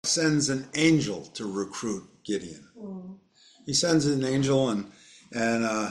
sends an angel to recruit Gideon. He sends an angel, and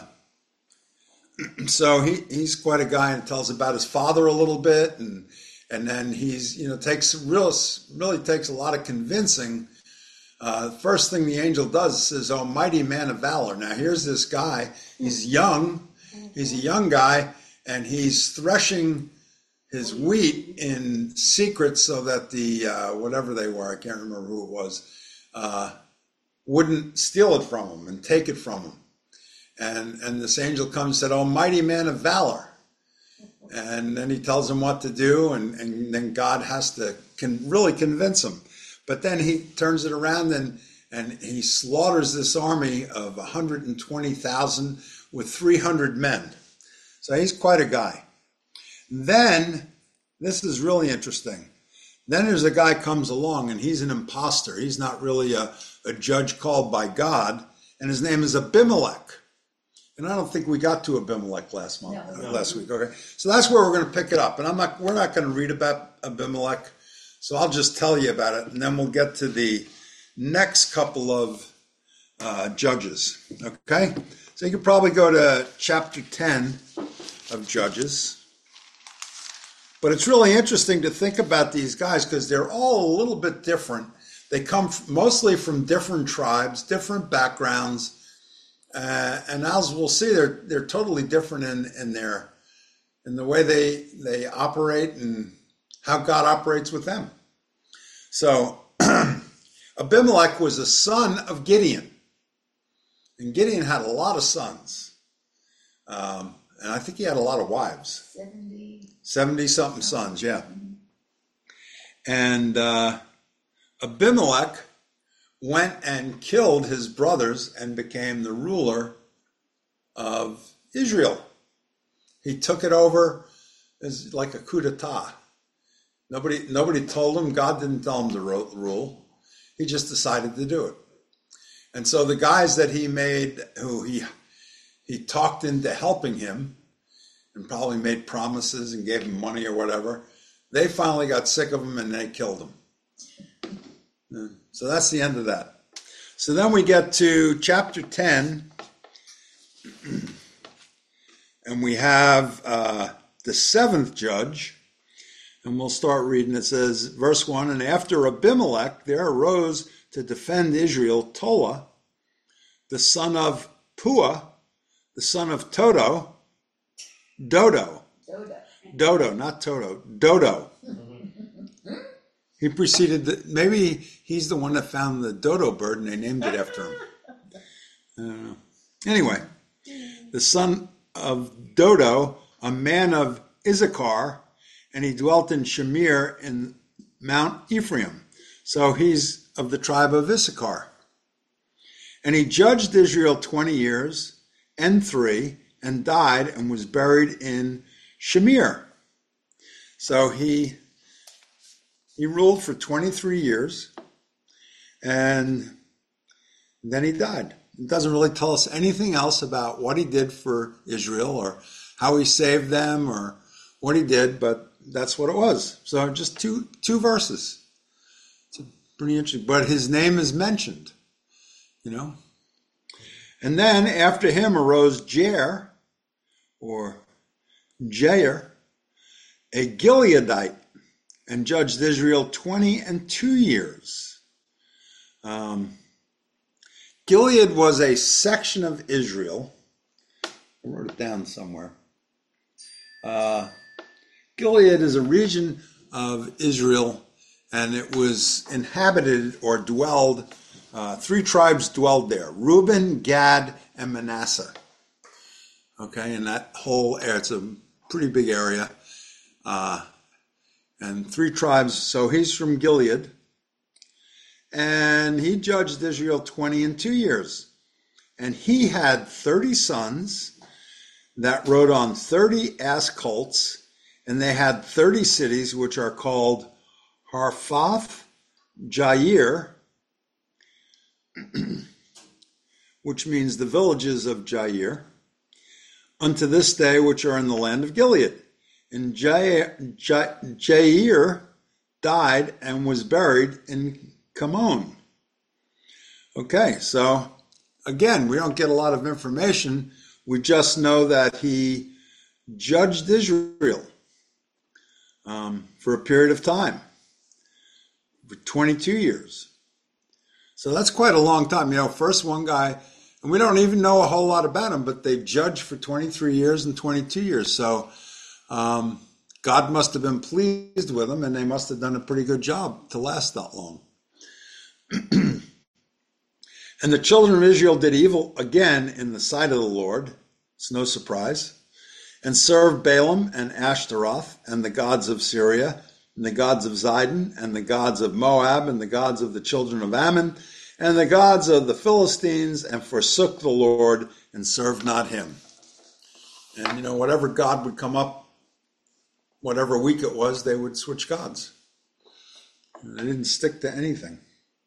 so he's quite a guy, and tells about his father a little bit, and then he's really takes a lot of convincing. First thing the angel does says, "Oh, mighty man of valor." Now here's this guy. He's young. He's a young guy, and he's threshing his wheat in secret so that the whatever they were, I can't remember who it was, wouldn't steal it from him and take it from him. And this angel comes and said, "Oh, mighty man of valor." And then he tells him what to do, and then God has to really convince him. But then he turns it around and he slaughters this army of 120,000 with 300 men. So he's quite a guy. Then, this is really interesting. Then there's a guy comes along, and he's an imposter. He's not really a judge called by God, and his name is Abimelech. And I don't think we got to Abimelech last week. Okay, so that's where we're going to pick it up. And we're not going to read about Abimelech, so I'll just tell you about it, and then we'll get to the next couple of Judges. Okay, so you could probably go to chapter 10 of Judges. But it's really interesting to think about these guys because they're all a little bit different. They come mostly from different tribes, different backgrounds, and as we'll see, they're totally different in the way they operate and how God operates with them. So Abimelech was a son of Gideon, and Gideon had a lot of sons. And I think he had a lot of wives. 70-something sons, yeah. And Abimelech went and killed his brothers and became the ruler of Israel. He took it over as like a coup d'etat. Nobody told him. God didn't tell him to rule. He just decided to do it. And so the guys that he made, who he talked into helping him and probably made promises and gave him money or whatever, they finally got sick of him and they killed him. So that's the end of that. So then we get to chapter 10, and we have the seventh judge, and we'll start reading. It says, verse 1, "And after Abimelech there arose to defend Israel Tola, the son of Puah, the son of Dodo, not Toto, Dodo. He preceded, maybe he's the one that found the dodo bird and they named it after him. I don't know. Anyway, the son of Dodo, a man of Issachar, and he dwelt in Shamir in Mount Ephraim. So he's of the tribe of Issachar. And he judged Israel 20 years and 3, and died and was buried in Shamir. So he ruled for 23 years, and then he died. It doesn't really tell us anything else about what he did for Israel or how he saved them or what he did, but that's what it was. So just two verses. It's pretty interesting. But his name is mentioned, And then after him arose Jair, a Gileadite, and judged Israel 22 years. Gilead was a section of Israel. I wrote it down somewhere. Gilead is a region of Israel, and it was inhabited or dwelled, 3 tribes dwelled there: Reuben, Gad, and Manasseh. Okay, and that whole area, it's a pretty big area. And 3 tribes, so he's from Gilead. And he judged Israel 22 years. And he had 30 sons that rode on 30 ass colts, and they had 30 cities, which are called Harphath Jair, which means the villages of Jair, unto this day, which are in the land of Gilead. And Jair died and was buried in come on. Okay, so again, we don't get a lot of information. We just know that he judged Israel for a period of time, for 22 years. So that's quite a long time. First one guy, and we don't even know a whole lot about him, but they judged for 23 years and 22 years. So God must have been pleased with them, and they must have done a pretty good job to last that long. And the children of Israel did evil again in the sight of the Lord. It's no surprise. And served Balaam and Ashtaroth and the gods of Syria and the gods of Zidon and the gods of Moab and the gods of the children of Ammon and the gods of the Philistines, and forsook the Lord and served not him. And, whatever God would come up, whatever week it was, they would switch gods. They didn't stick to anything.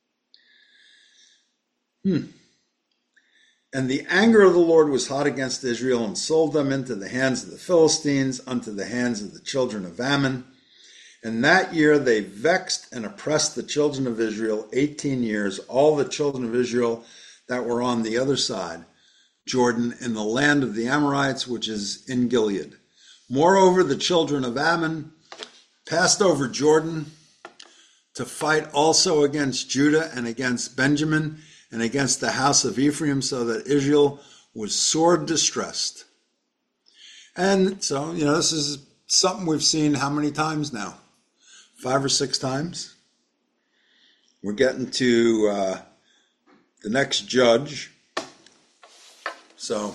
And the anger of the Lord was hot against Israel, and sold them into the hands of the Philistines, unto the hands of the children of Ammon. And that year they vexed and oppressed the children of Israel 18 years, all the children of Israel that were on the other side, Jordan, in the land of the Amorites, which is in Gilead. Moreover, the children of Ammon passed over Jordan to fight also against Judah and against Benjamin and against the house of Ephraim, so that Israel was sore distressed. And so, this is something we've seen how many times now? 5 or 6 times. We're getting to the next judge. So,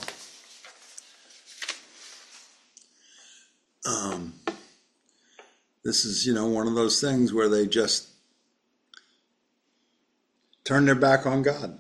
this is, one of those things where they just turn their back on God.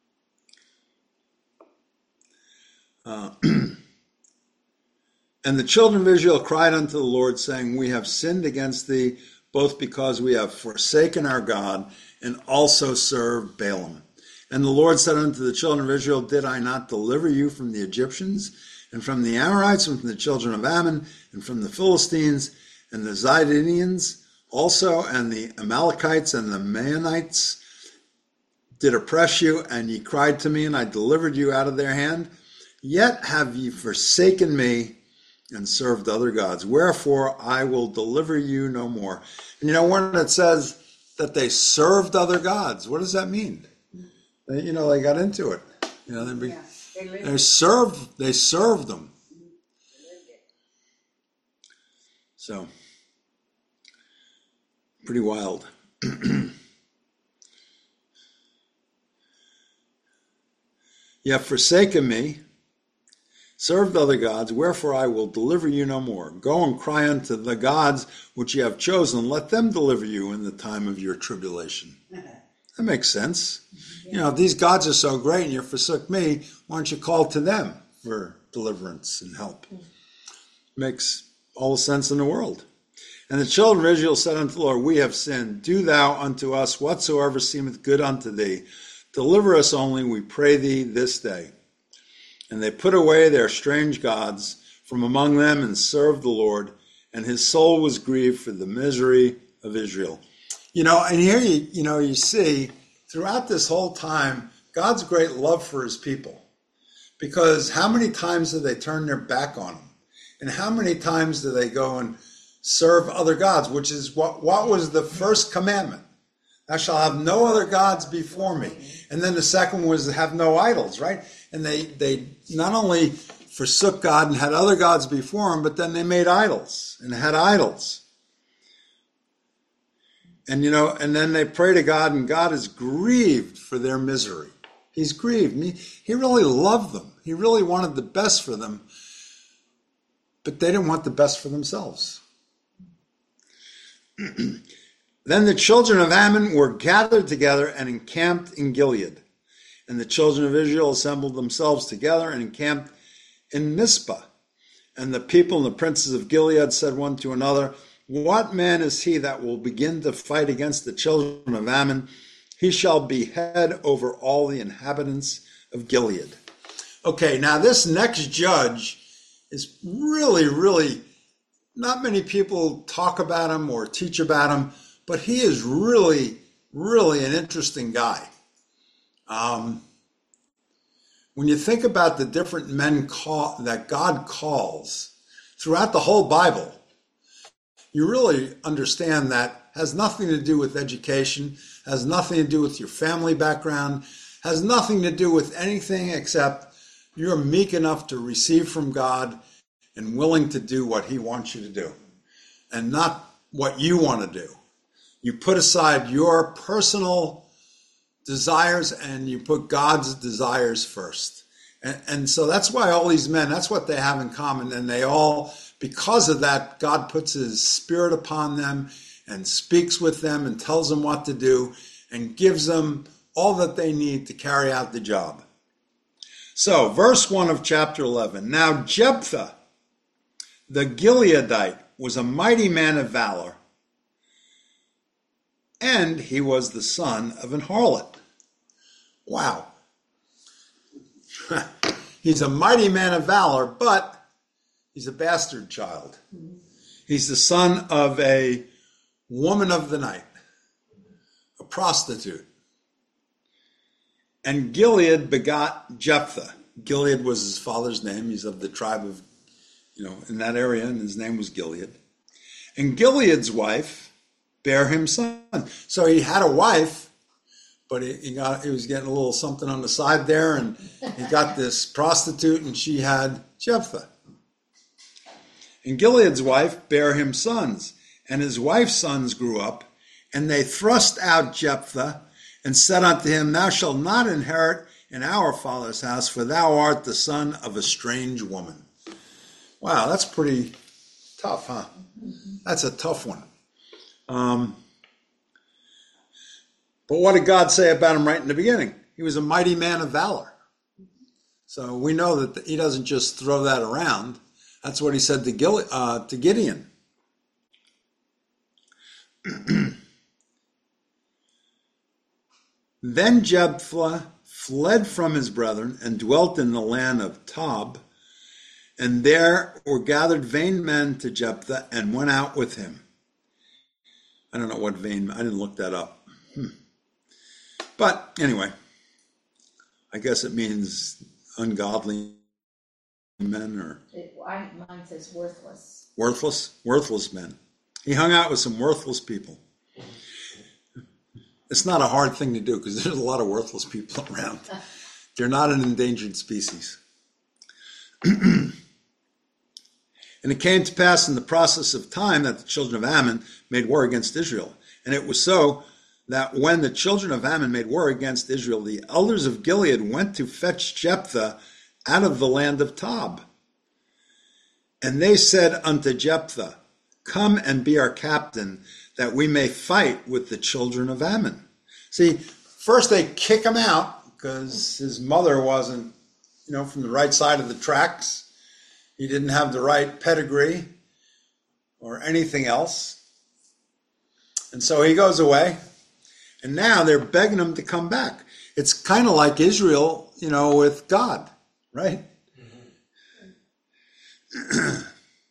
And the children of Israel cried unto the Lord, saying, we have sinned against thee, both because we have forsaken our God, and also served Balaam. And the Lord said unto the children of Israel, did I not deliver you from the Egyptians, and from the Amorites, and from the children of Ammon, and from the Philistines, and the Zidonians also, and the Amalekites, and the Maonites did oppress you, and ye cried to me, and I delivered you out of their hand? Yet have ye forsaken me, and served other gods. Wherefore I will deliver you no more. And when it says that they served other gods, what does that mean? They got into it. They served them. So, pretty wild. Ye have forsaken me, served other gods, wherefore I will deliver you no more. Go and cry unto the gods which ye have chosen, let them deliver you in the time of your tribulation. That makes sense. If these gods are so great and you forsook me, why don't you call to them for deliverance and help? Makes all the sense in the world. And the children of Israel said unto the Lord, we have sinned. Do thou unto us whatsoever seemeth good unto thee. Deliver us only, we pray thee, this day. And they put away their strange gods from among them and served the Lord, and his soul was grieved for the misery of Israel. And here you see throughout this whole time, God's great love for his people. Because how many times do they turn their back on him? And how many times do they go and serve other gods, which is what was the first commandment? Thou shalt have no other gods before me. And then the second was to have no idols, right? And they not only forsook God and had other gods before them, but then they made idols and had idols. And, and then they pray to God, and God is grieved for their misery. He's grieved. He really loved them. He really wanted the best for them, but they didn't want the best for themselves. Then the children of Ammon were gathered together and encamped in Gilead. And the children of Israel assembled themselves together and encamped in Mizpah. And the people and the princes of Gilead said one to another, what man is he that will begin to fight against the children of Ammon? He shall be head over all the inhabitants of Gilead. Okay, now this next judge is really, really, not many people talk about him or teach about him, but he is really really an interesting guy. When you think about the different men that God calls throughout the whole Bible, you really understand that has nothing to do with education, has nothing to do with your family background, has nothing to do with anything except you're meek enough to receive from God and willing to do what he wants you to do and not what you want to do. You put aside your personal desires and you put God's desires first. And so that's why all these men, that's what they have in common. And they all, because of that, God puts his spirit upon them and speaks with them and tells them what to do and gives them all that they need to carry out the job. So, verse 1 of chapter 11. Now Jephthah, the Gileadite, was a mighty man of valor, and he was the son of an harlot. Wow. He's a mighty man of valor, but he's a bastard child. He's the son of a woman of the night, a prostitute. And Gilead begot Jephthah. Gilead was his father's name. He's of the tribe of, in that area, and his name was Gilead. And Gilead's wife bare him son. So he had a wife, but he was getting a little something on the side there, and he got this prostitute, and she had Jephthah. And Gilead's wife bare him sons, and his wife's sons grew up, and they thrust out Jephthah, and said unto him, Thou shalt not inherit in our father's house, for thou art the son of a strange woman. Wow, that's pretty tough, huh? That's a tough one. But what did God say about him right in the beginning? He was a mighty man of valor. So we know that he doesn't just throw that around. That's what he said to Gideon. Then Jephthah fled from his brethren and dwelt in the land of Tob, and there were gathered vain men to Jephthah and went out with him. I don't know what vain, I didn't look that up. But anyway, I guess it means ungodly men or... Mine says worthless. Worthless men. He hung out with some worthless people. It's not a hard thing to do because there's a lot of worthless people around. They're not an endangered species. And it came to pass in the process of time that the children of Ammon made war against Israel. And it was so that when the children of Ammon made war against Israel, the elders of Gilead went to fetch Jephthah out of the land of Tob. And they said unto Jephthah, Come and be our captain, that we may fight with the children of Ammon. See, first they kick him out because his mother wasn't, from the right side of the tracks. He didn't have the right pedigree or anything else. And so he goes away. And now they're begging him to come back. It's kind of like Israel, with God, right? Mm-hmm.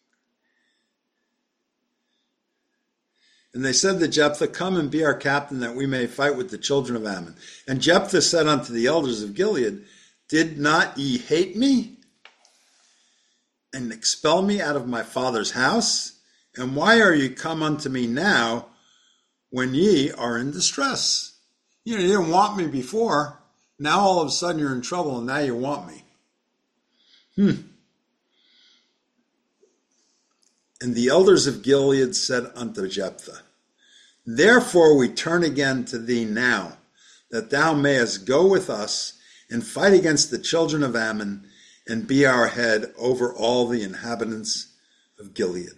And they said to Jephthah, Come and be our captain, that we may fight with the children of Ammon. And Jephthah said unto the elders of Gilead, Did not ye hate me and expel me out of my father's house? And why are ye come unto me now when ye are in distress? You didn't want me before. Now all of a sudden you're in trouble and now you want me. And the elders of Gilead said unto Jephthah, Therefore we turn again to thee now, that thou mayest go with us and fight against the children of Ammon, and be our head over all the inhabitants of Gilead.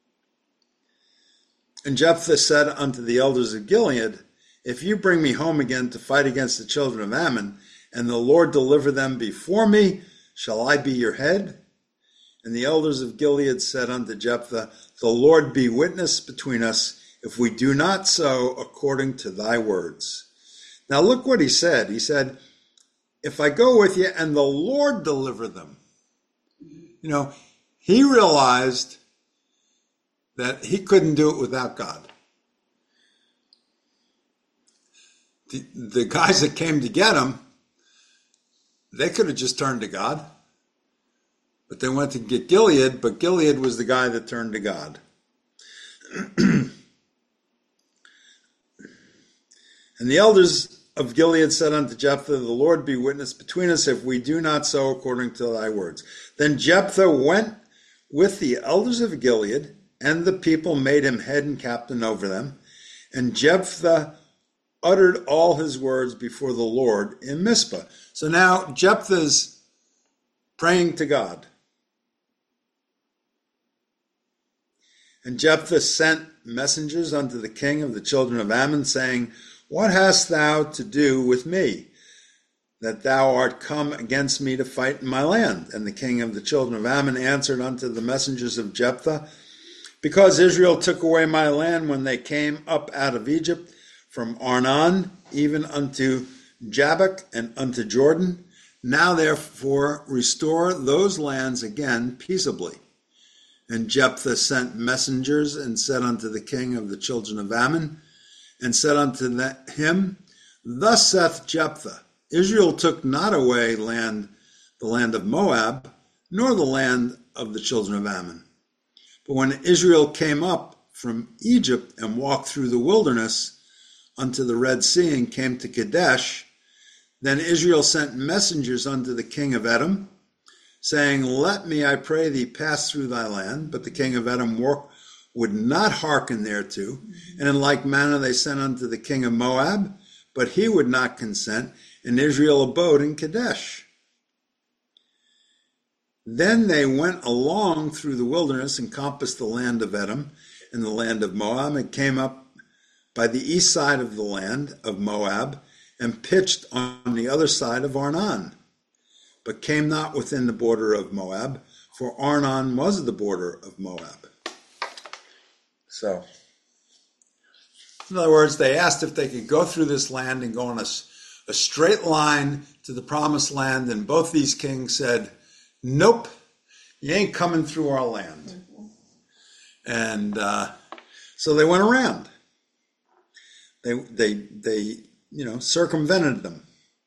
And Jephthah said unto the elders of Gilead, If you bring me home again to fight against the children of Ammon, and the Lord deliver them before me, shall I be your head? And the elders of Gilead said unto Jephthah, The Lord be witness between us, if we do not so according to thy words. Now look what he said. He said, if I go with you and the Lord deliver them. He realized that he couldn't do it without God. the guys that came to get him, they could have just turned to God. But they went to get Gilead, but Gilead was the guy that turned to God. And the elders of Gilead said unto Jephthah, the Lord be witness between us if we do not so according to thy words. Then Jephthah went with the elders of Gilead, and the people made him head and captain over them. And Jephthah uttered all his words before the Lord in Mizpah. So now Jephthah's praying to God. And Jephthah sent messengers unto the king of the children of Ammon, saying, what hast thou to do with me, that thou art come against me to fight in my land? And the king of the children of Ammon answered unto the messengers of Jephthah, because Israel took away my land when they came up out of Egypt, from Arnon even unto Jabbok and unto Jordan. Now therefore restore those lands again peaceably. And Jephthah sent messengers and said unto the king of the children of Ammon, and said unto him, thus saith Jephthah, Israel took not away the land of Moab, nor the land of the children of Ammon. But when Israel came up from Egypt and walked through the wilderness unto the Red Sea and came to Kadesh, then Israel sent messengers unto the king of Edom, saying, let me, I pray thee, pass through thy land. But the king of Edom would not hearken thereto. And in like manner they sent unto the king of Moab, but he would not consent, and Israel abode in Kadesh. Then they went along through the wilderness and compassed the land of Edom and the land of Moab, and came up by the east side of the land of Moab, and pitched on the other side of Arnon, but came not within the border of Moab, for Arnon was the border of Moab. So, in other words, they asked if they could go through this land and go on a straight line to the promised land, and both these kings said, nope, you ain't coming through our land. And so they went around. They circumvented them.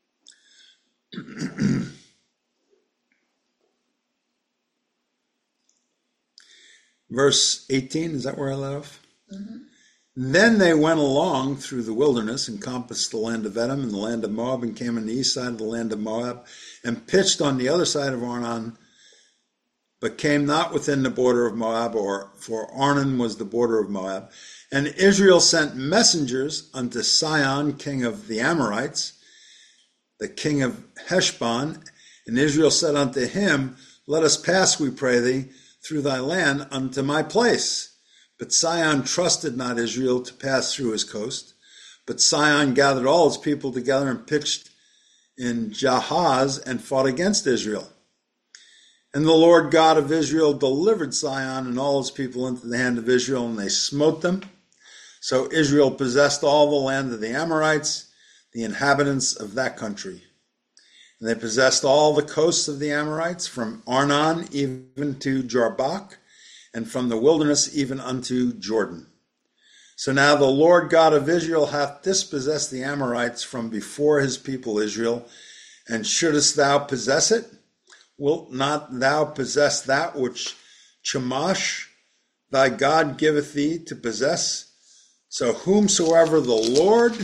Verse 18, is that where I let off? Mm-hmm. Then they went along through the wilderness and compassed the land of Edom and the land of Moab, and came on the east side of the land of Moab, and pitched on the other side of Arnon, but came not within the border of Moab, for Arnon was the border of Moab. And Israel sent messengers unto Sihon, king of the Amorites, the king of Heshbon. And Israel said unto him, let us pass, we pray thee, through thy land unto my place. But Sihon trusted not Israel to pass through his coast. But Sihon gathered all his people together and pitched in Jahaz and fought against Israel. And the Lord God of Israel delivered Sihon and all his people into the hand of Israel, and they smote them. So Israel possessed all the land of the Amorites, the inhabitants of that country. And they possessed all the coasts of the Amorites, from Arnon even to Jarbach, and from the wilderness even unto Jordan. So now the Lord God of Israel hath dispossessed the Amorites from before his people Israel. And shouldest thou possess it? Wilt not thou possess that which Chemosh thy God giveth thee to possess? So whomsoever the Lord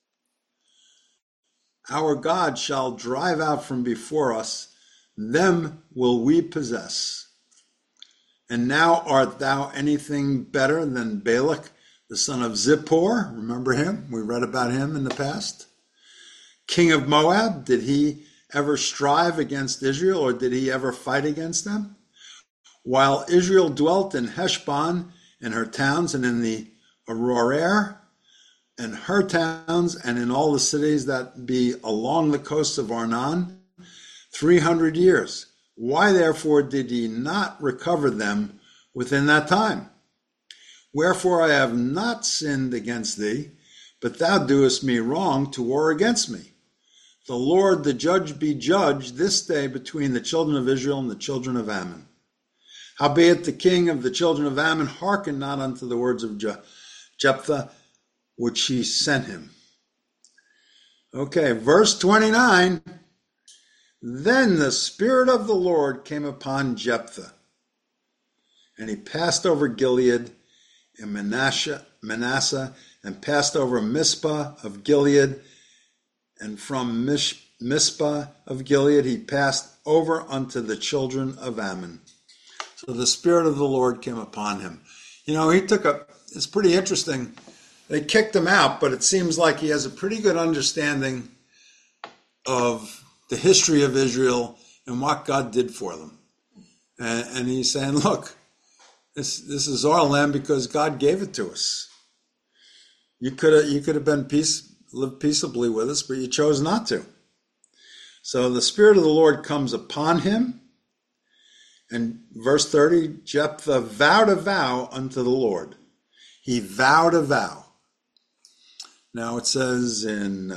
our God shall drive out from before us, them will we possess. And now art thou anything better than Balak, the son of Zippor? Remember him? We read about him in the past. King of Moab, did he ever strive against Israel, or did he ever fight against them? While Israel dwelt in Heshbon and her towns, and in the Aroer and her towns, and in all the cities that be along the coasts of Arnon, 300 years. Why therefore did ye not recover them within that time? Wherefore I have not sinned against thee, but thou doest me wrong to war against me. The Lord the judge be judged this day between the children of Israel and the children of Ammon. Howbeit the king of the children of Ammon hearkened not unto the words of Jephthah, which he sent him. Okay, verse 29. Then the Spirit of the Lord came upon Jephthah, and he passed over Gilead and Manasseh, and passed over Mizpah of Gilead, and from Mizpah of Gilead he passed over unto the children of Ammon. So the Spirit of the Lord came upon him. You know, it's pretty interesting. They kicked him out, but it seems like he has a pretty good understanding of the history of Israel and what God did for them. And he's saying, look, this is our land because God gave it to us. You could have lived peaceably with us, but you chose not to. So the Spirit of the Lord comes upon him. And verse 30, Jephthah vowed a vow unto the Lord. He vowed a vow. Now it says in,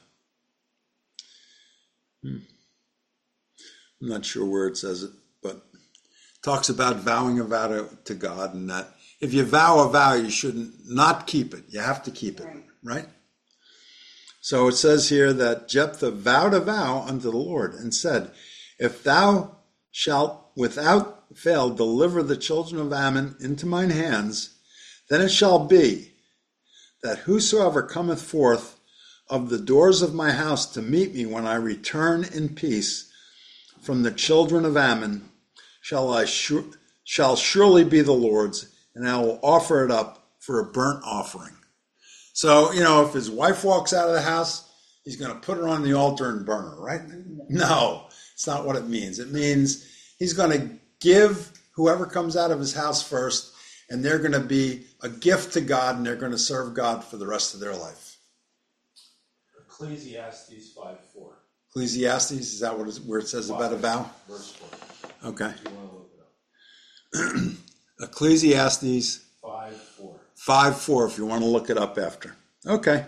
I'm not sure where it says it, but it talks about vowing a vow to God, and that if you vow a vow, you shouldn't not keep it. You have to keep it, right? So it says here that Jephthah vowed a vow unto the Lord and said, if thou shalt without fail deliver the children of Ammon into mine hands, then it shall be that whosoever cometh forth of the doors of my house to meet me when I return in peace from the children of Ammon shall surely be the Lord's, and I will offer it up for a burnt offering. So, you know, if his wife walks out of the house, he's going to put her on the altar and burn her, right? No, it's not what it means. It means he's going to give whoever comes out of his house first, and they're going to be a gift to God, and they're going to serve God for the rest of their life. Ecclesiastes 5:4. Ecclesiastes, is that where it says about a vow? Verse 4. Okay. If you want to look it up. Ecclesiastes 5:4. 5:4, if you want to look it up after. Okay.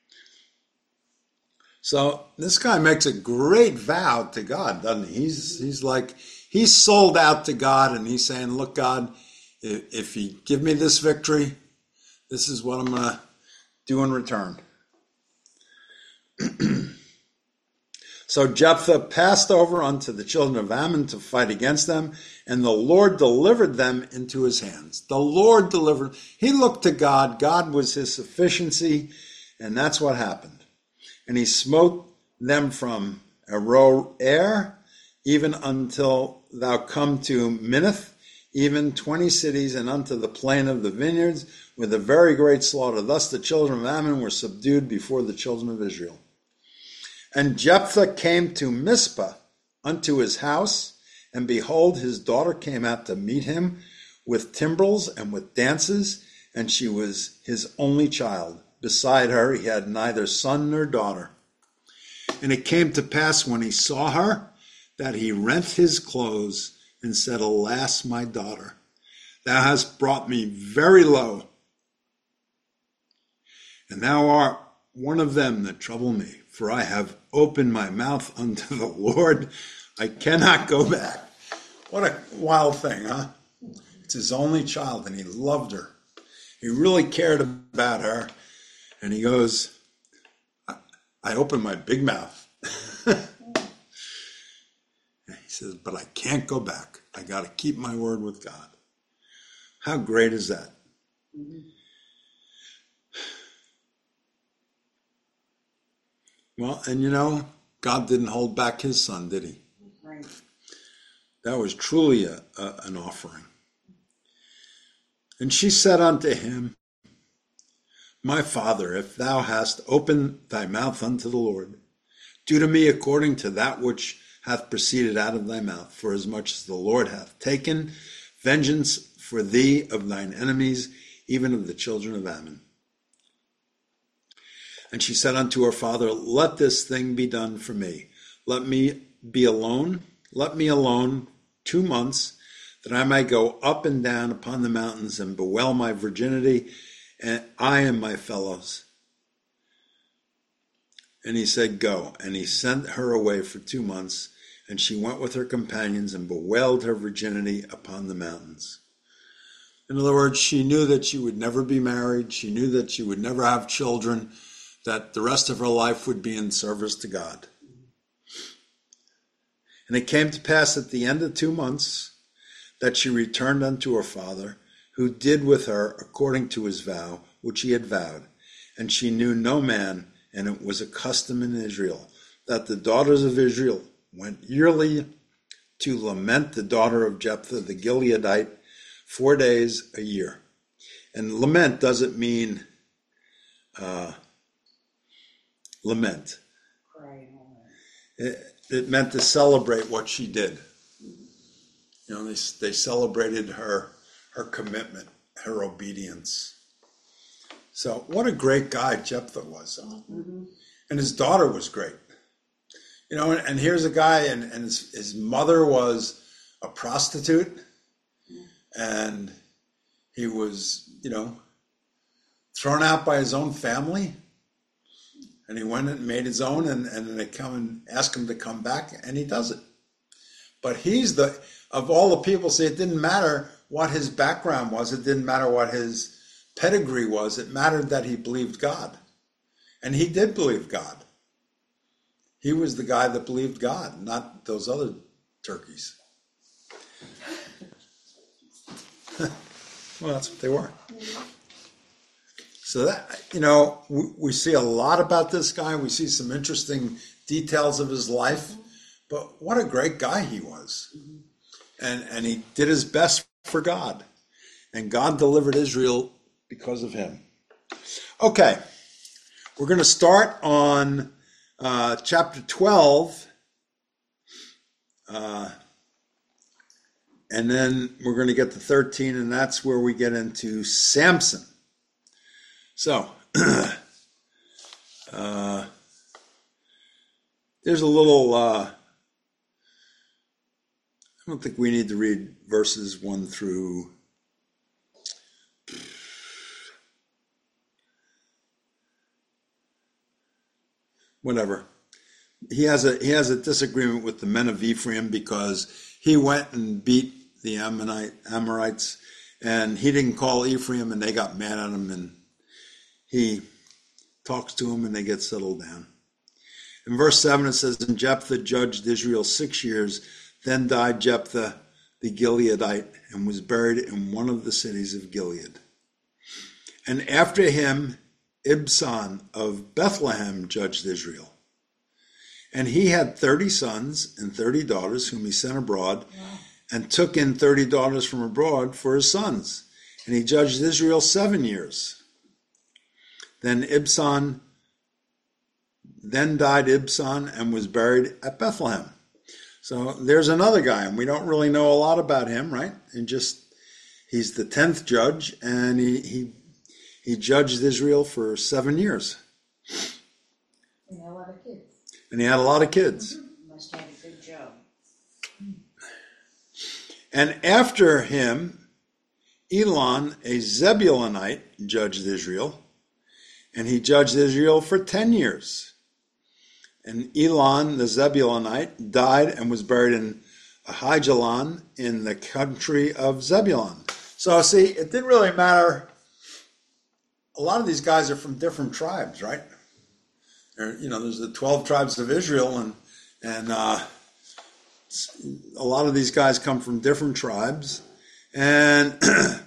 So this guy makes a great vow to God, doesn't he? He's sold out to God, and he's saying, look, God, if you give me this victory, this is what I'm going to do in return. So Jephthah passed over unto the children of Ammon to fight against them, and the Lord delivered them into his hands. The Lord delivered. He looked to God. God was his sufficiency, and that's what happened. And he smote them from Aroer, even until thou come to Minnith, even 20 cities, and unto the plain of the vineyards, with a very great slaughter. Thus the children of Ammon were subdued before the children of Israel. And Jephthah came to Mizpah unto his house, and behold, his daughter came out to meet him with timbrels and with dances, and she was his only child. Beside her he had neither son nor daughter. And it came to pass when he saw her, that he rent his clothes and said, alas, my daughter, thou hast brought me very low, and thou art one of them that trouble me, for I have opened my mouth unto the Lord. I cannot go back. What a wild thing, huh? It's his only child, and he loved her. He really cared about her. And he goes, I opened my big mouth. He says, but I can't go back. I got to keep my word with God. How great is that? Mm-hmm. Well, and you know, God didn't hold back his son, did he? Right. That was truly an offering. And she said unto him, my father, if thou hast opened thy mouth unto the Lord, do to me according to that which hath proceeded out of thy mouth, for as much as the Lord hath taken vengeance for thee of thine enemies, even of the children of Ammon. And she said unto her father, let this thing be done for me. Let me alone 2 months, that I may go up and down upon the mountains and bewail my virginity, and I and my fellows. And he said, go. And he sent her away for 2 months, and she went with her companions and bewailed her virginity upon the mountains. In other words, she knew that she would never be married. She knew that she would never have children, that the rest of her life would be in service to God. And it came to pass at the end of 2 months that she returned unto her father, who did with her according to his vow, which he had vowed. And she knew no man, and it was a custom in Israel, that the daughters of Israel went yearly to lament the daughter of Jephthah the Gileadite 4 days a year. And lament doesn't mean lament. It meant to celebrate what she did. You know, they celebrated her commitment, her obedience. So what a great guy Jephthah was. Mm-hmm. And his daughter was great. You know, and here's a guy, and his mother was a prostitute, and he was, you know, thrown out by his own family, and he went and made his own, and they come and ask him to come back, and he does it. But he's of all the people, see, it didn't matter what his background was, it didn't matter what his pedigree was, it mattered that he believed God. And he did believe God. He was the guy that believed God, not those other turkeys. Well, that's what they were. So that, you know, we see a lot about this guy. We see some interesting details of his life. But what a great guy he was. And he did his best for God. And God delivered Israel because of him. Okay, we're going to start on chapter 12. And then we're going to get to 13, and that's where we get into Samson. So, there's a little, I don't think we need to read verses 1 through whatever. He has a disagreement with the men of Ephraim because he went and beat the Amorites, and he didn't call Ephraim, and they got mad at him, and he talks to them, and they get settled down. In verse 7 it says, and Jephthah judged Israel 6 years. Then died Jephthah the Gileadite, and was buried in one of the cities of Gilead. And after him Ibzan of Bethlehem judged Israel. And he had 30 sons and 30 daughters, whom he sent abroad, and took in 30 daughters from abroad for his sons. And he judged Israel 7 years. Then died Ibzan, and was buried at Bethlehem. So there's another guy, and we don't really know a lot about him, right? And he's the 10th judge, and he judged Israel for 7 years. And a lot of kids. And he had a lot of kids. Must have a good job. And after him, Elon, a Zebulonite, judged Israel, and he judged Israel for 10 years. And Elon, the Zebulonite, died and was buried in Ahijalon in the country of Zebulun. So see, it didn't really matter. A lot of these guys are from different tribes, right? There's the 12 tribes of Israel, and a lot of these guys come from different tribes, and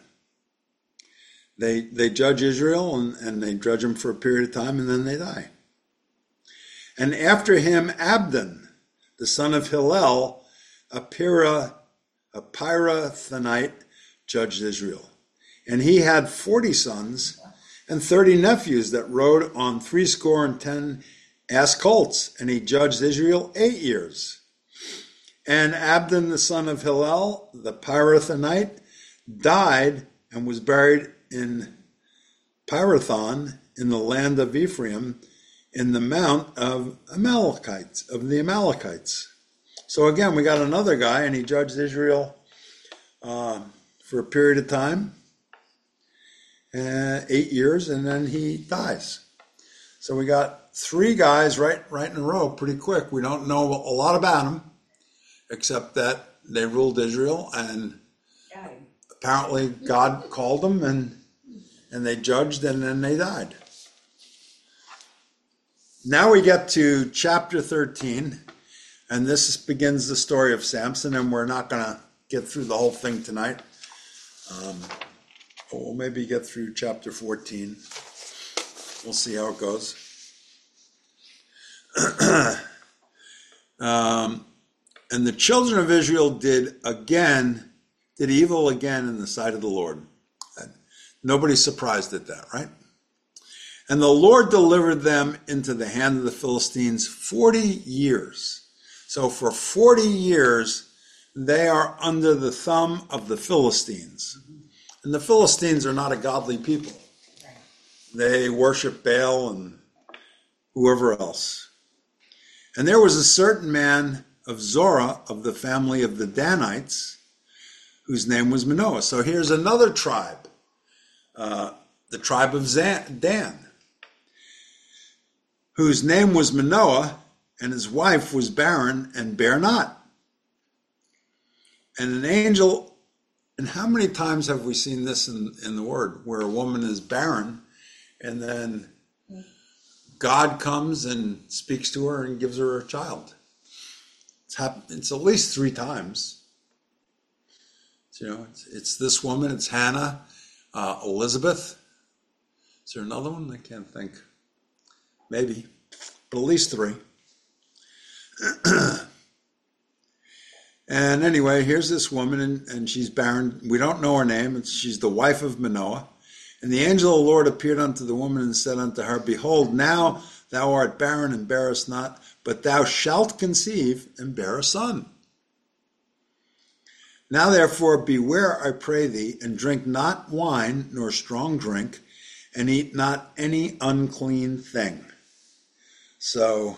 they judge Israel, and they judge them for a period of time, and then they die. And after him, Abdon, the son of Hillel, a Pirathonite, judged Israel. And he had 40 sons and 30 nephews that rode on 70 ass colts, and he judged Israel 8 years. And Abdon, the son of Hillel, the Pirathonite, died and was buried in Pirathon in the land of Ephraim, in the mount of the Amalekites. So again, we got another guy, and he judged Israel for a period of time, 8 years, and then he dies. So we got 3 guys right in a row pretty quick. We don't know a lot about them, except that they ruled Israel, and apparently God called them, and they judged, and then they died. Now we get to chapter 13, and this begins the story of Samson, and we're not going to get through the whole thing tonight. We'll maybe get through chapter 14. We'll see how it goes. And the children of Israel did evil again in the sight of the Lord. Nobody's surprised at that, right? And the Lord delivered them into the hand of the Philistines 40 years. So for 40 years, they are under the thumb of the Philistines. And the Philistines are not a godly people. They worship Baal and whoever else. And there was a certain man of Zorah of the family of the Danites, whose name was Manoah. So here's another tribe, the tribe of Dan, whose name was Manoah, and his wife was barren and bare not. And an angel, and how many times have we seen this in the Word, where a woman is barren, and then God comes and speaks to her and gives her a child? It's at least 3 times. It's this woman, it's Hannah, Elizabeth. Is there another one? I can't think. Maybe, but at least 3. And anyway, here's this woman, and she's barren. We don't know her name. She's the wife of Manoah. And the angel of the Lord appeared unto the woman and said unto her, Behold, now thou art barren and bearest not, but thou shalt conceive and bear a son. Now therefore beware, I pray thee, and drink not wine nor strong drink, and eat not any unclean thing. So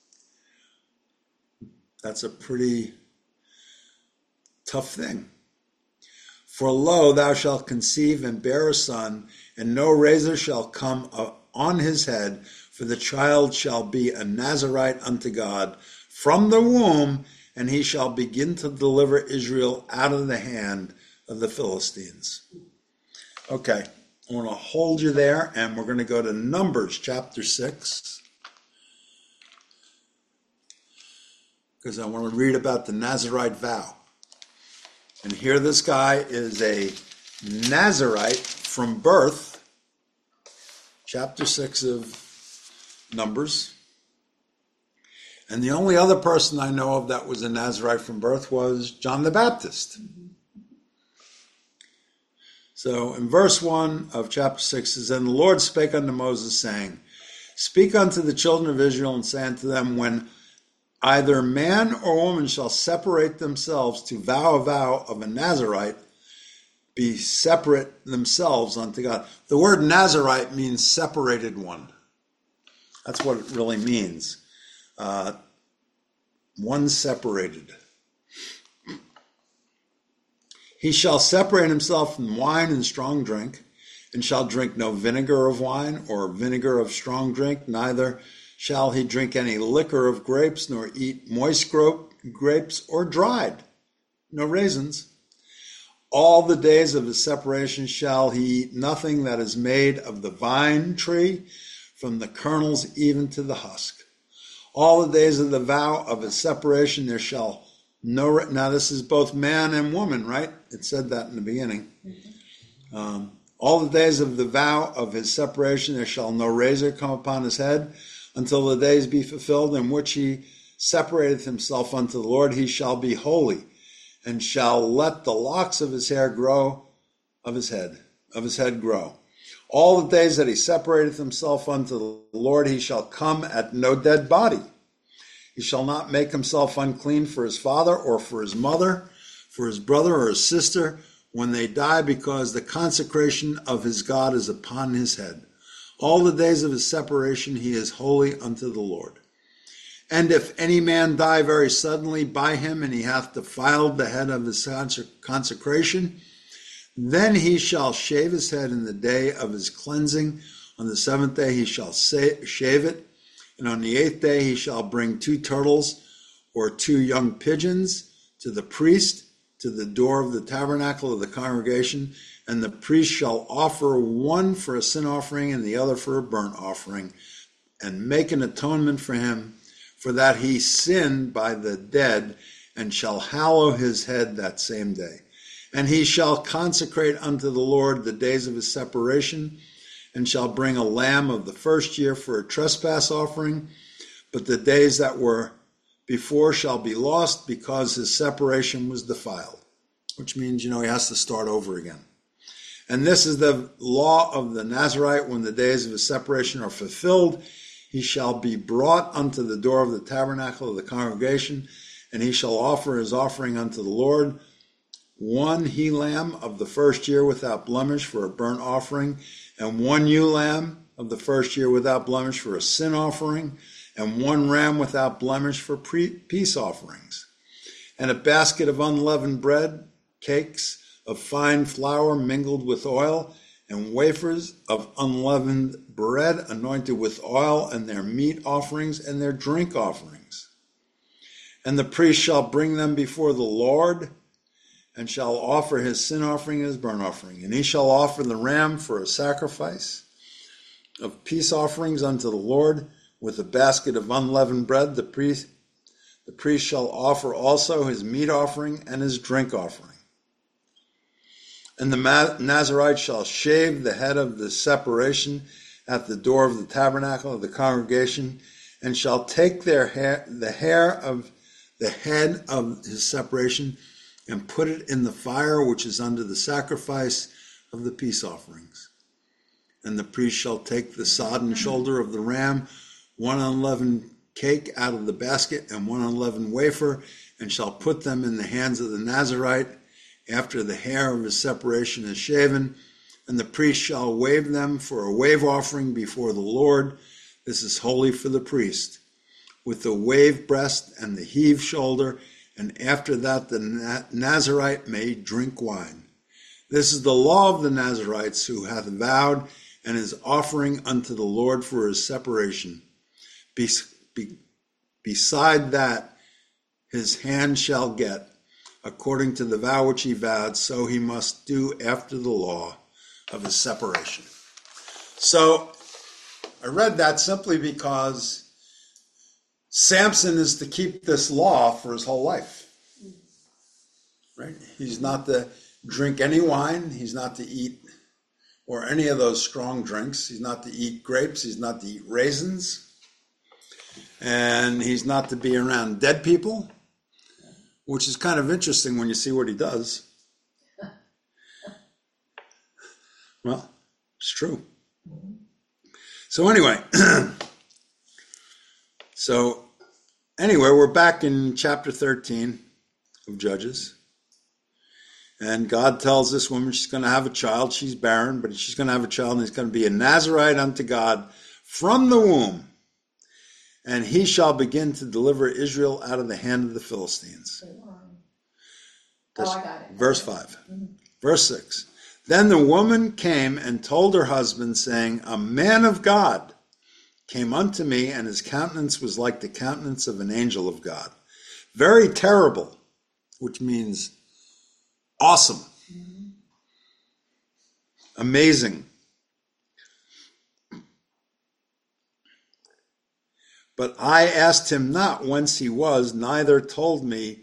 that's a pretty tough thing. For lo, thou shalt conceive and bear a son, and no razor shall come on his head, for the child shall be a Nazarite unto God from the womb, and he shall begin to deliver Israel out of the hand of the Philistines. Okay, I want to hold you there, and we're going to go to Numbers chapter 6, because I want to read about the Nazarite vow. And here this guy is a Nazarite from birth, chapter 6 of Numbers. And the only other person I know of that was a Nazarite from birth was John the Baptist. So in verse 1 of chapter 6 it says, And the Lord spake unto Moses, saying, Speak unto the children of Israel, and say unto them, When either man or woman shall separate themselves to vow a vow of a Nazarite, be separate themselves unto God. The word Nazarite means separated one. That's what it really means. One separated. He shall separate himself from wine and strong drink, and shall drink no vinegar of wine or vinegar of strong drink, neither shall he drink any liquor of grapes, nor eat moist grapes or dried, no raisins. All the days of his separation shall he eat nothing that is made of the vine tree, from the kernels even to the husk. All the days of the vow of his separation there shall no... Now this is both man and woman, right? It said that in the beginning. All the days of the vow of his separation there shall no razor come upon his head, until the days be fulfilled in which he separateth himself unto the Lord. He shall be holy, and shall let the locks of his hair grow, of his head grow. All the days that he separateth himself unto the Lord, he shall come at no dead body. He shall not make himself unclean for his father or for his mother, for his brother or his sister, when they die, because the consecration of his God is upon his head. All the days of his separation he is holy unto the Lord. And if any man die very suddenly by him, and he hath defiled the head of his consecration, then he shall shave his head in the day of his cleansing. On the 7th day he shall shave it, and on the 8th day he shall bring 2 turtles or 2 young pigeons to the priest, to the door of the tabernacle of the congregation, and the priest shall offer one for a sin offering and the other for a burnt offering and make an atonement for him, for that he sinned by the dead, and shall hallow his head that same day. And he shall consecrate unto the Lord the days of his separation, and shall bring a lamb of the first year for a trespass offering, but the days that were before shall be lost, because his separation was defiled. Which means, he has to start over again. And this is the law of the Nazarite: when the days of his separation are fulfilled, he shall be brought unto the door of the tabernacle of the congregation, and he shall offer his offering unto the Lord, one he-lamb of the first year without blemish for a burnt offering, and one ewe-lamb of the first year without blemish for a sin offering, and one ram without blemish for peace offerings, and a basket of unleavened bread, cakes of fine flour mingled with oil, and wafers of unleavened bread anointed with oil, and their meat offerings and their drink offerings. And the priest shall bring them before the Lord, and shall offer his sin offering and his burnt offering. And he shall offer the ram for a sacrifice of peace offerings unto the Lord, with a basket of unleavened bread. The priest shall offer also his meat offering and his drink offering. And the Nazarite shall shave the head of the separation at the door of the tabernacle of the congregation, and shall take the hair of the head of his separation, and put it in the fire which is under the sacrifice of the peace offerings. And the priest shall take the sodden shoulder of the ram, one unleavened cake out of the basket, and one unleavened wafer, and shall put them in the hands of the Nazarite after the hair of his separation is shaven. And the priest shall wave them for a wave offering before the Lord. This is holy for the priest, with the wave breast and the heave shoulder, and after that the Nazarite may drink wine. This is the law of the Nazarites, who hath vowed and is offering unto the Lord for his separation. Beside that, his hand shall get, according to the vow which he vowed, so he must do after the law of his separation. So I read that simply because Samson is to keep this law for his whole life. Right? He's not to drink any wine. He's not to eat or any of those strong drinks. He's not to eat grapes. He's not to eat raisins. And he's not to be around dead people, which is kind of interesting when you see what he does. Well, it's true. So anyway, we're back in chapter 13 of Judges. And God tells this woman she's going to have a child. She's barren, but she's going to have a child, and he's going to be a Nazarite unto God from the womb. And he shall begin to deliver Israel out of the hand of the Philistines. I got it. Verse 5. Verse 6. Then the woman came and told her husband, saying, a man of God came unto me, and his countenance was like the countenance of an angel of God. Very terrible, which means awesome. Amazing. But I asked him not whence he was, neither told he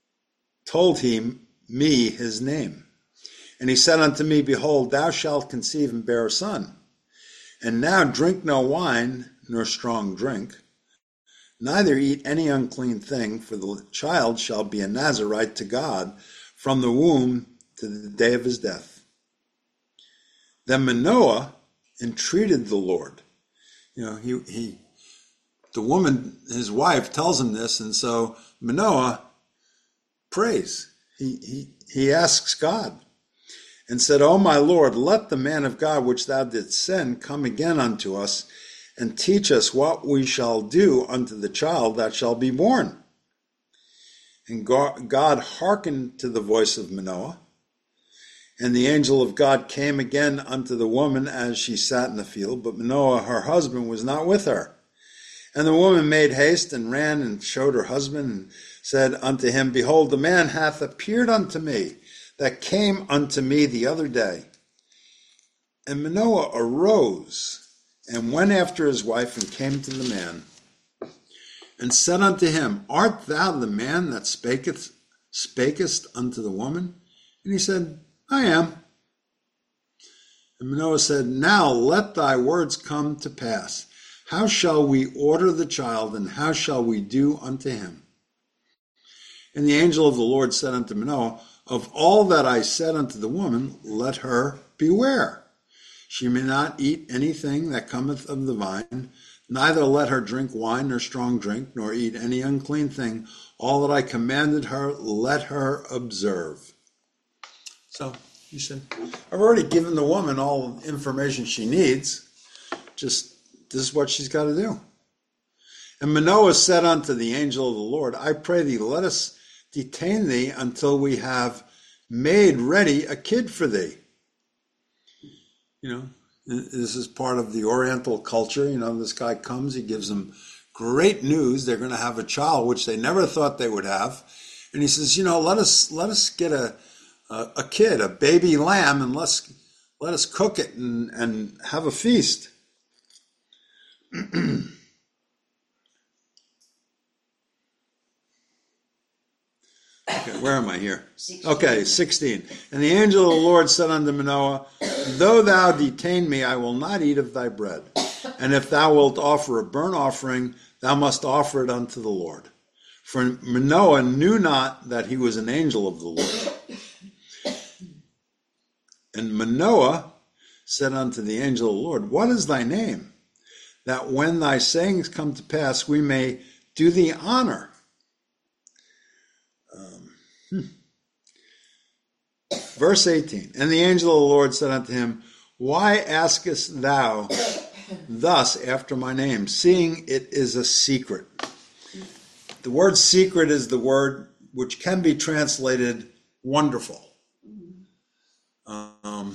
me his name. And he said unto me, behold, thou shalt conceive and bear a son. And now drink no wine, nor strong drink, neither eat any unclean thing, for the child shall be a Nazarite to God from the womb to the day of his death. Then Manoah entreated the Lord. The woman, his wife, tells him this, and so Manoah prays. He asks God and said, O my Lord, let the man of God which thou didst send come again unto us, and teach us what we shall do unto the child that shall be born. And God hearkened to the voice of Manoah, and the angel of God came again unto the woman as she sat in the field, but Manoah her husband was not with her. And the woman made haste and ran and showed her husband, and said unto him, behold, the man hath appeared unto me that came unto me the other day. And Manoah arose and went after his wife, and came to the man, and said unto him, Art thou the man that spakest unto the woman? And he said, I am. And Manoah said, Now let thy words come to pass. How shall we order the child, and how shall we do unto him? And the angel of the Lord said unto Manoah, Of all that I said unto the woman, let her beware. She may not eat anything that cometh of the vine, neither let her drink wine nor strong drink, nor eat any unclean thing. All that I commanded her, let her observe. So he said, I've already given the woman all the information she needs. Just this is what she's got to do. And Manoah said unto the angel of the Lord, I pray thee, let us detain thee until we have made ready a kid for thee. You know, this is part of the Oriental culture. You know, this guy comes, he gives them great news. They're going to have a child, which they never thought they would have. And he says, you know, let us get a kid, a baby lamb, and let us cook it and have a feast. Okay, where am I here? 16. Okay, 16. And the angel of the Lord said unto Manoah, Though thou detain me, I will not eat of thy bread. And if thou wilt offer a burnt offering, thou must offer it unto the Lord. For Manoah knew not that he was an angel of the Lord. And Manoah said unto the angel of the Lord, What is thy name? That when thy sayings come to pass, we may do thee honor. Verse 18, And the angel of the Lord said unto him, Why askest thou thus after my name, seeing it is a secret? The word secret is the word which can be translated wonderful. I'll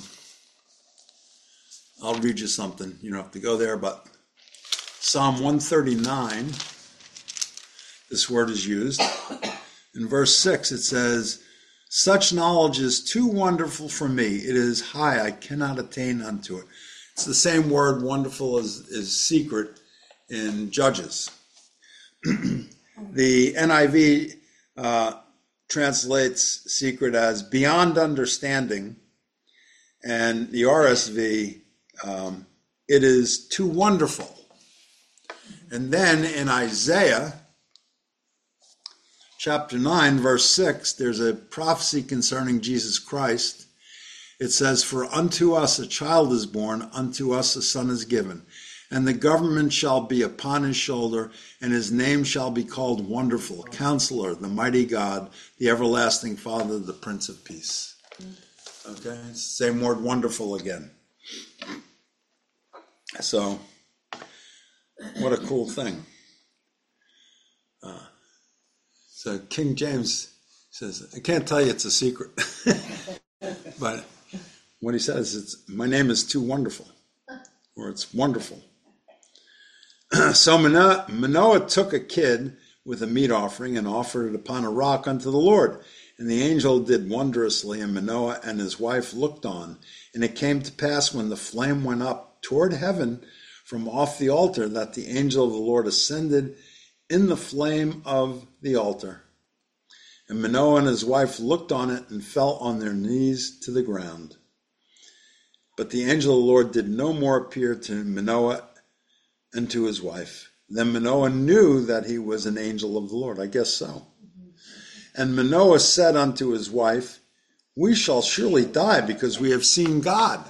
read you something. You don't have to go there, but Psalm 139, this word is used. In verse 6, it says, Such knowledge is too wonderful for me. It is high. I cannot attain unto it. It's the same word, wonderful, as secret in Judges. The NIV translates secret as beyond understanding. And the RSV, it is too wonderful. And then in Isaiah, chapter 9, verse 6, there's a prophecy concerning Jesus Christ. It says, For unto us a child is born, unto us a son is given, and the government shall be upon his shoulder, and his name shall be called Wonderful, Counselor, the Mighty God, the Everlasting Father, the Prince of Peace. Okay, it's the same word, wonderful, again. So, what a cool thing. So King James says, I can't tell you it's a secret. But what he says is, my name is too wonderful, or it's wonderful. So Manoah took a kid with a meat offering and offered it upon a rock unto the Lord. And the angel did wondrously, and Manoah and his wife looked on. And it came to pass when the flame went up toward heaven from off the altar, that the angel of the Lord ascended in the flame of the altar. And Manoah and his wife looked on it and fell on their knees to the ground. But the angel of the Lord did no more appear to Manoah and to his wife. Then Manoah knew that he was an angel of the Lord. I guess so. And Manoah said unto his wife, We shall surely die because we have seen God.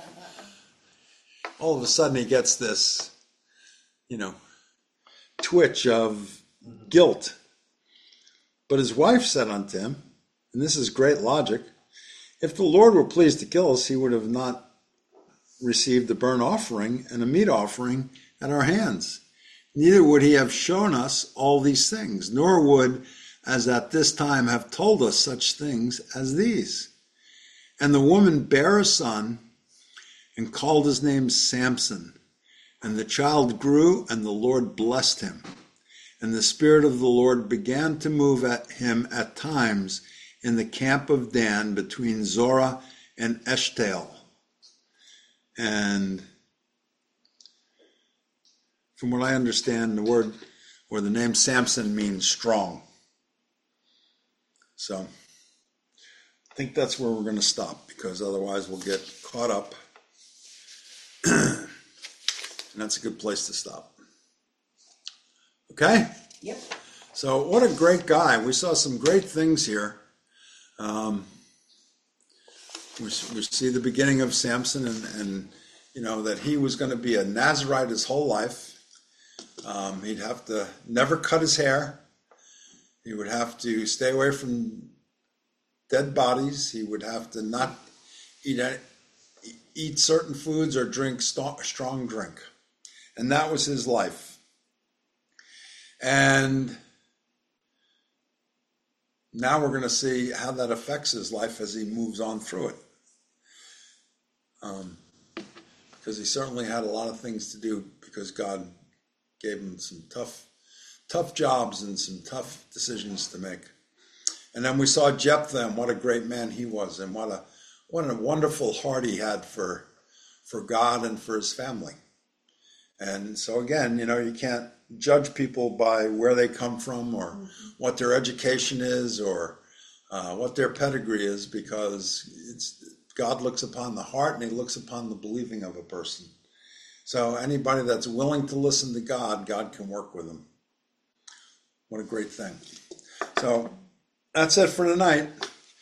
All of a sudden he gets this, twitch of guilt. But his wife said unto him, and this is great logic, if the Lord were pleased to kill us, he would have not received a burnt offering and a meat offering at our hands. Neither would he have shown us all these things, nor would, as at this time, have told us such things as these. And the woman bare a son and called his name Samson. And the child grew, and the Lord blessed him. And the Spirit of the Lord began to move at him at times in the camp of Dan between Zorah and Eshtaol. And from what I understand, the word or the name Samson means strong. So I think that's where we're going to stop, because otherwise we'll get caught up. And that's a good place to stop. Okay? Yep. So what a great guy. We saw some great things here. We see the beginning of Samson, and you know that he was going to be a Nazirite his whole life. He'd have to never cut his hair. He would have to stay away from dead bodies. He would have to not eat certain foods or drink strong drink. And that was his life. And now we're going to see how that affects his life as he moves on through it. Because he certainly had a lot of things to do, because God gave him some tough jobs and some tough decisions to make. And then we saw Jephthah, and what a great man he was, and what a wonderful heart he had for God and for his family. And so again, you know, you can't judge people by where they come from, or what their education is, or what their pedigree is, because God looks upon the heart, and he looks upon the believing of a person. So anybody that's willing to listen to God, God can work with them. What a great thing. So that's it for tonight.